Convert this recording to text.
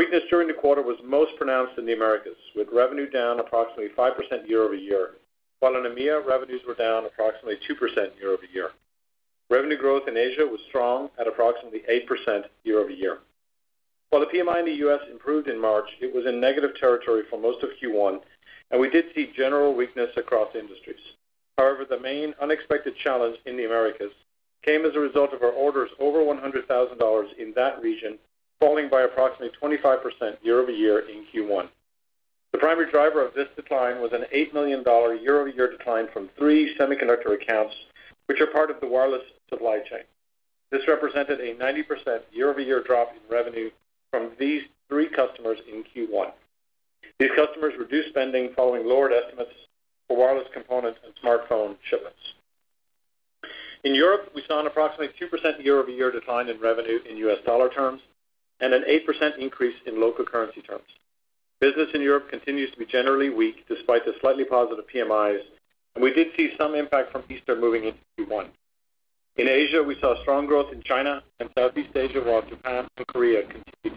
weakness during the quarter was most pronounced in the Americas, with revenue down approximately 5% year-over-year, while in EMEA, revenues were down approximately 2% year-over-year. Revenue growth in Asia was strong at approximately 8% year-over-year. While the PMI in the U.S. improved in March, it was in negative territory for most of Q1, and we did see general weakness across industries. However, the main unexpected challenge in the Americas came as a result of our orders over $100,000 in that region falling by approximately 25% year-over-year in Q1. The primary driver of this decline was an $8 million year-over-year decline from 3 semiconductor accounts, which are part of the wireless supply chain. This represented a 90% year-over-year drop in revenue from these 3 customers in Q1. These customers reduced spending following lowered estimates for wireless component and smartphone shipments. In Europe, we saw an approximately 2% year-over-year decline in revenue in U.S. dollar terms and an 8% increase in local currency terms. Business in Europe continues to be generally weak despite the slightly positive PMIs, and we did see some impact from Easter moving into Q1. In Asia, we saw strong growth in China and Southeast Asia, while Japan and Korea continued